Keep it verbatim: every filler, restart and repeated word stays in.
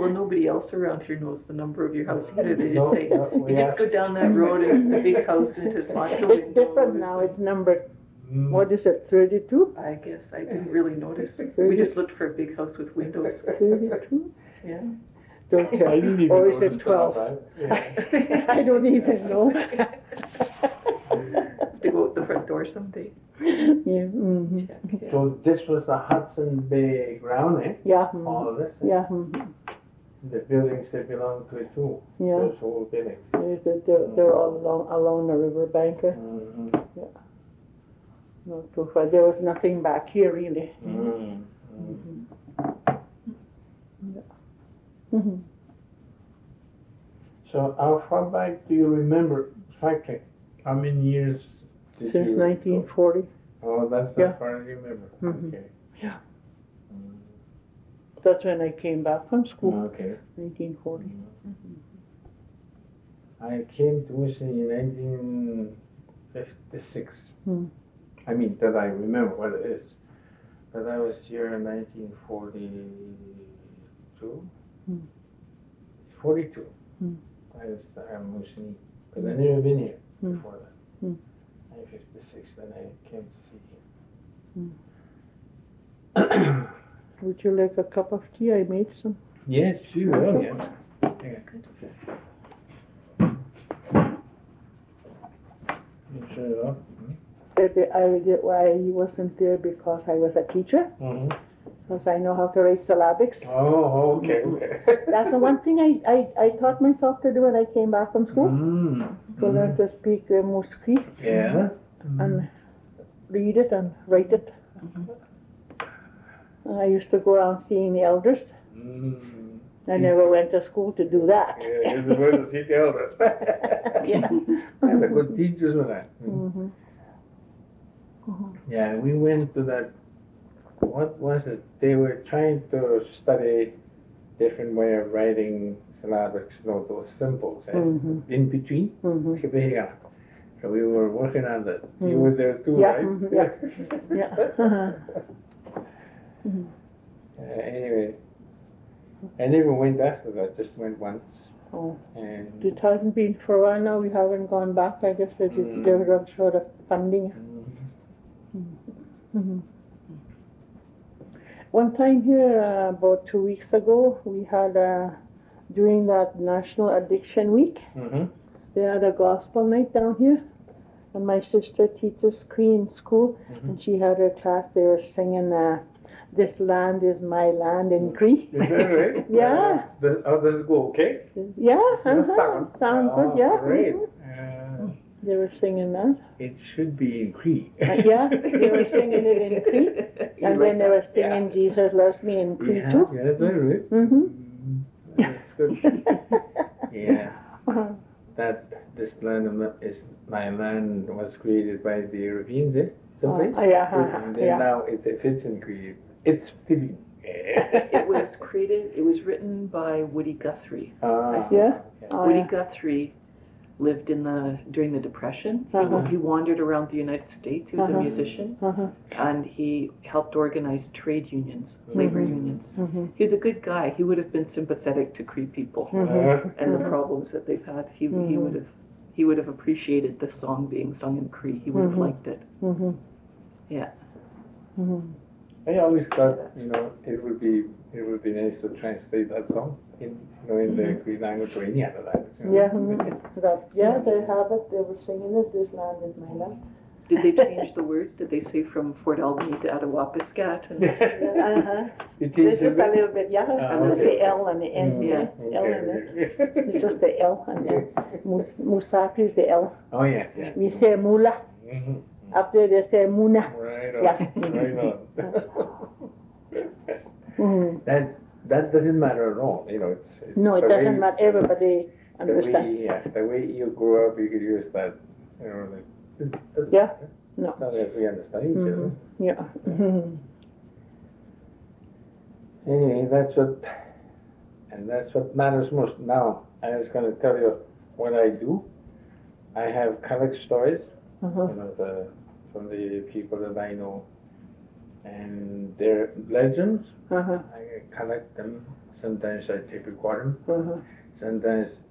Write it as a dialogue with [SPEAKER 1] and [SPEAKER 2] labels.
[SPEAKER 1] Well, nobody else around here knows the number of your house either. They just
[SPEAKER 2] No,
[SPEAKER 1] say,
[SPEAKER 2] no, we
[SPEAKER 1] you just
[SPEAKER 2] asked.
[SPEAKER 1] go down that road and it's the big house and it has lots of
[SPEAKER 3] It's
[SPEAKER 1] windows.
[SPEAKER 3] different now, it's numbered,
[SPEAKER 2] Mm.
[SPEAKER 3] what is it, thirty-two?
[SPEAKER 1] I guess I didn't really notice. We just looked for a big house with windows.
[SPEAKER 3] thirty-two?
[SPEAKER 1] Yeah.
[SPEAKER 3] Don't
[SPEAKER 2] I
[SPEAKER 3] care.
[SPEAKER 2] didn't even
[SPEAKER 3] Or is
[SPEAKER 2] notice
[SPEAKER 3] it
[SPEAKER 2] that,
[SPEAKER 3] twelve?
[SPEAKER 2] right? Yeah.
[SPEAKER 3] I don't even know.
[SPEAKER 1] To go out the front door someday.
[SPEAKER 3] Yeah, mhm.
[SPEAKER 1] Check, yeah.
[SPEAKER 2] So this was the Hudson Bay ground, eh?
[SPEAKER 3] Yeah, mhm.
[SPEAKER 2] All of this? eh?
[SPEAKER 3] Yeah, mhm.
[SPEAKER 2] The buildings that belong to it too,
[SPEAKER 3] Yeah.
[SPEAKER 2] those whole buildings.
[SPEAKER 3] They're, they're, they're all along, along the river bank. uh,
[SPEAKER 2] Mm-hmm.
[SPEAKER 3] Not too far. There was nothing back here really.
[SPEAKER 2] Mm-hmm.
[SPEAKER 3] Mhm.
[SPEAKER 2] So how far back do you remember cycling? How many years did
[SPEAKER 3] Since
[SPEAKER 2] you?
[SPEAKER 3] nineteen forty.
[SPEAKER 2] Oh, that's
[SPEAKER 3] Yeah.
[SPEAKER 2] how far you remember.
[SPEAKER 3] Mhm.
[SPEAKER 2] Okay.
[SPEAKER 3] Yeah.
[SPEAKER 2] Mm,
[SPEAKER 3] That's when I came back from school,
[SPEAKER 2] Okay.
[SPEAKER 3] nineteen forty.
[SPEAKER 2] I came to Wisconsin in nineteen fifty-six.
[SPEAKER 3] Hmm.
[SPEAKER 2] I mean, that I remember what it is. But I was here in nineteen forty-two.
[SPEAKER 3] Hmm.
[SPEAKER 2] forty-two.
[SPEAKER 3] Hmm.
[SPEAKER 2] I was there in Wisconsin. But I never been here
[SPEAKER 3] Hmm.
[SPEAKER 2] before that.
[SPEAKER 3] Hmm.
[SPEAKER 2] In fifty-six, then I came to see
[SPEAKER 3] Hmm.
[SPEAKER 2] here.
[SPEAKER 3] Would you like a cup of tea? I made some.
[SPEAKER 2] Yes, you will, yeah. Yeah. You shut it off?
[SPEAKER 3] That the- I did why I wasn't there because I was a teacher,
[SPEAKER 2] Mm-hmm.
[SPEAKER 3] because I know how to write syllabics.
[SPEAKER 2] Oh, okay, okay.
[SPEAKER 3] That's the one thing I, I, I taught myself to do when I came back from school.
[SPEAKER 2] Mm.
[SPEAKER 3] To learn to speak uh, Musqueam
[SPEAKER 2] Yeah.
[SPEAKER 3] and read it and write it. I used to go around seeing the elders.
[SPEAKER 2] Mm.
[SPEAKER 3] I never went to school to do that.
[SPEAKER 2] Yeah, you're supposed to see the elders.
[SPEAKER 3] Yeah.
[SPEAKER 2] And the good teachers were that.
[SPEAKER 3] Mm-hmm.
[SPEAKER 2] Yeah, we went to that, what was it? They were trying to study different way of writing syllabics, you know, those symbols, eh?
[SPEAKER 3] Mhm.
[SPEAKER 2] In between.
[SPEAKER 3] Mm-hmm.
[SPEAKER 2] Kibihira. So we were working on that. You
[SPEAKER 3] Mhm.
[SPEAKER 2] were there too,
[SPEAKER 3] Yeah,
[SPEAKER 2] right?
[SPEAKER 3] mhm, yeah. Yeah. Uh-huh. Mhm.
[SPEAKER 2] Uh, anyway, I never went after that, just went once.
[SPEAKER 3] Oh.
[SPEAKER 2] And
[SPEAKER 3] It hasn't been for a while now. We haven't gone back. I guess they just
[SPEAKER 2] Mm.
[SPEAKER 3] they were short of funding.
[SPEAKER 2] Mhm.
[SPEAKER 3] Mm-hmm. One time here, uh, about two weeks ago, we had uh, during that National Addiction Week,
[SPEAKER 2] Mhm.
[SPEAKER 3] they had a gospel night down here, and my sister teaches Cree in school,
[SPEAKER 2] Mhm.
[SPEAKER 3] and she had her class. They were singing, uh, "This land is my land" in Cree.
[SPEAKER 2] Is that right?
[SPEAKER 3] Yeah.
[SPEAKER 2] Uh, does, how does it go? Okay.
[SPEAKER 3] Yeah,
[SPEAKER 2] Yeah,
[SPEAKER 3] uh-huh. Sound good,
[SPEAKER 2] Oh,
[SPEAKER 3] yeah.
[SPEAKER 2] Great.
[SPEAKER 3] Mhm.
[SPEAKER 2] Uh,
[SPEAKER 3] They were singing that.
[SPEAKER 2] it should be in Cree.
[SPEAKER 3] Uh, yeah, they were singing it in Cree,
[SPEAKER 1] You
[SPEAKER 3] and
[SPEAKER 1] like
[SPEAKER 3] then they were
[SPEAKER 1] that?
[SPEAKER 3] singing
[SPEAKER 1] Yeah.
[SPEAKER 3] "Jesus Loves Me" in Cree
[SPEAKER 2] Yeah,
[SPEAKER 3] too.
[SPEAKER 2] yeah, that's right.
[SPEAKER 3] Mm-hmm.
[SPEAKER 2] Mm, That's good. Yeah,
[SPEAKER 3] Uh-huh.
[SPEAKER 2] that this land of my- is my land was created by the Europeans, eh?
[SPEAKER 3] Uh,
[SPEAKER 2] Someplace?
[SPEAKER 3] yeah,
[SPEAKER 2] And then
[SPEAKER 3] yeah.
[SPEAKER 2] now it's, if it's in Cree, it's, it's Philly.
[SPEAKER 1] It was created, it was written by Woody Guthrie.
[SPEAKER 2] Ah,
[SPEAKER 3] Yeah.
[SPEAKER 2] okay.
[SPEAKER 3] Oh,
[SPEAKER 1] Woody
[SPEAKER 3] yeah.
[SPEAKER 1] Guthrie lived in the, during the Depression. He,
[SPEAKER 3] Uh-huh.
[SPEAKER 1] he wandered around the United States. He was
[SPEAKER 3] Uh-huh.
[SPEAKER 1] a musician.
[SPEAKER 3] Uh-huh.
[SPEAKER 1] And he helped organize trade unions, labor
[SPEAKER 3] Mhm.
[SPEAKER 1] unions.
[SPEAKER 3] Mm-hmm.
[SPEAKER 1] He was a good guy. He would have been sympathetic to Cree people
[SPEAKER 3] Mm-hmm.
[SPEAKER 2] Uh,
[SPEAKER 1] and the problems that they've had. He, he
[SPEAKER 3] Mhm.
[SPEAKER 1] would have he would have appreciated the song being sung in Cree. He would have
[SPEAKER 3] Mhm.
[SPEAKER 1] liked it.
[SPEAKER 3] Mm-hmm.
[SPEAKER 1] Yeah.
[SPEAKER 3] Mm-hmm.
[SPEAKER 2] I always thought, you know, it would be it would be nice to translate that song in, you know, in the Cree language or any other language. You know?
[SPEAKER 3] Yeah, mhm. That, yeah, they have it. They were singing it. "This land is my land."
[SPEAKER 1] Did they change the words? Did they say from Fort Albany to Attawapiskat? And
[SPEAKER 3] Uh-huh.
[SPEAKER 2] You
[SPEAKER 3] It's
[SPEAKER 2] changed
[SPEAKER 3] just
[SPEAKER 2] it?
[SPEAKER 3] a little bit, yeah.
[SPEAKER 2] Ah,
[SPEAKER 3] And there's
[SPEAKER 2] okay.
[SPEAKER 3] the L and the N.
[SPEAKER 2] Mm,
[SPEAKER 3] Yeah, L
[SPEAKER 2] okay,
[SPEAKER 3] and it.
[SPEAKER 2] okay.
[SPEAKER 3] It's just the L and then Mus- Musafi is the L.
[SPEAKER 2] Oh, yes, yes.
[SPEAKER 3] We say Mula.
[SPEAKER 2] Mhm.
[SPEAKER 3] Up there they say Muna.
[SPEAKER 2] Right on.
[SPEAKER 3] Yeah.
[SPEAKER 2] Right on.
[SPEAKER 3] Mm.
[SPEAKER 2] that that doesn't matter at all. You know, it's, it's
[SPEAKER 3] No, it
[SPEAKER 2] the way
[SPEAKER 3] doesn't
[SPEAKER 2] you-
[SPEAKER 3] matter. Everybody
[SPEAKER 2] The way,
[SPEAKER 3] understands.
[SPEAKER 2] yeah, the way you grew up, you could use that. You know, like, it doesn't
[SPEAKER 3] Yeah.
[SPEAKER 2] matter.
[SPEAKER 3] No.
[SPEAKER 2] Not if we understand each
[SPEAKER 3] Mhm.
[SPEAKER 2] other.
[SPEAKER 3] Yeah. Mhm.
[SPEAKER 2] Anyway, that's what, and that's what matters most. Now, I was going to tell you what I do. I have collect stories,
[SPEAKER 3] Uh-huh.
[SPEAKER 2] you know, the, from the people that I know, and their legends.
[SPEAKER 3] Uh-huh.
[SPEAKER 2] I collect them, sometimes I tape record them.
[SPEAKER 3] Uh-huh.
[SPEAKER 2] Sometimes